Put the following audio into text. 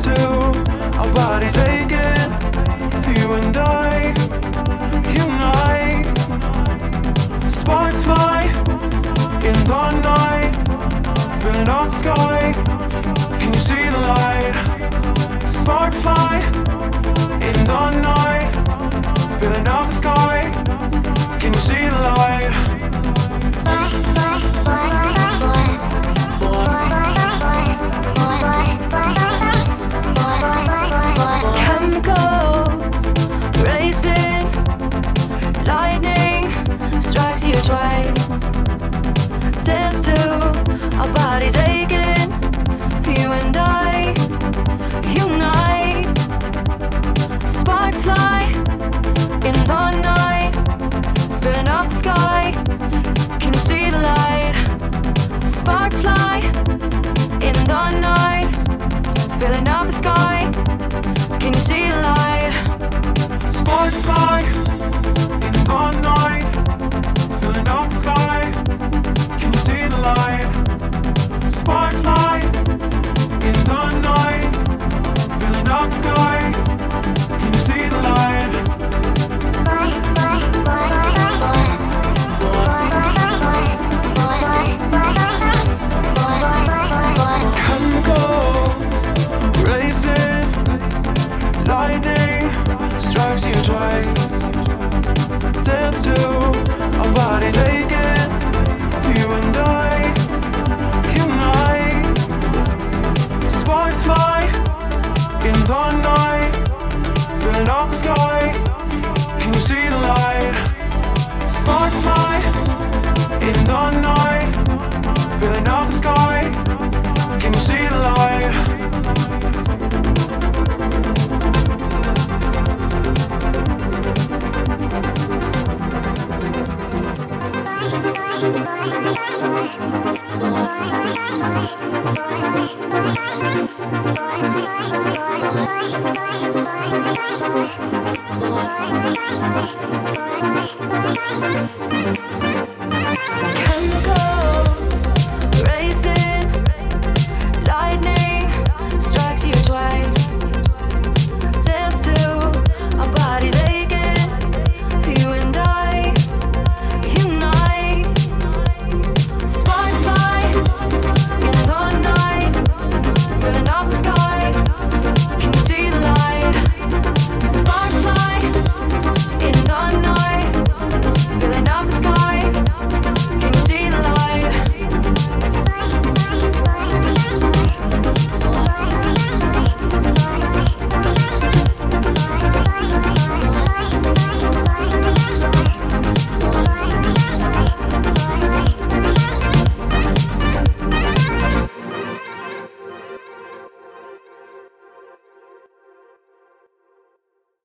to our bodies aching. You and I unite. Sparks fly in the night, filling up the sky. Can you see the light? Sparks fly in the night, filling up the sky. Can you see the light? Chemicals racing, lightning strikes you twice. Dance to our bodies aching. You and I unite. Sparks fly in the night, filling up the sky. Can you see the light? Sparks fly in the night, filling up the sky. Can you see the light? Sparks fly in the night, filling up the sky. Can you see the light? Sparks fly in the night, filling up the sky. Can you see the light? Chemicals racing, lightning strikes you twice. Dance to our bodies aching. You and I unite. Sparks fly in the night, filling up the sky. Can you see the light? Sparks fly in the night, filling up the sky. Can you see the light? Bye.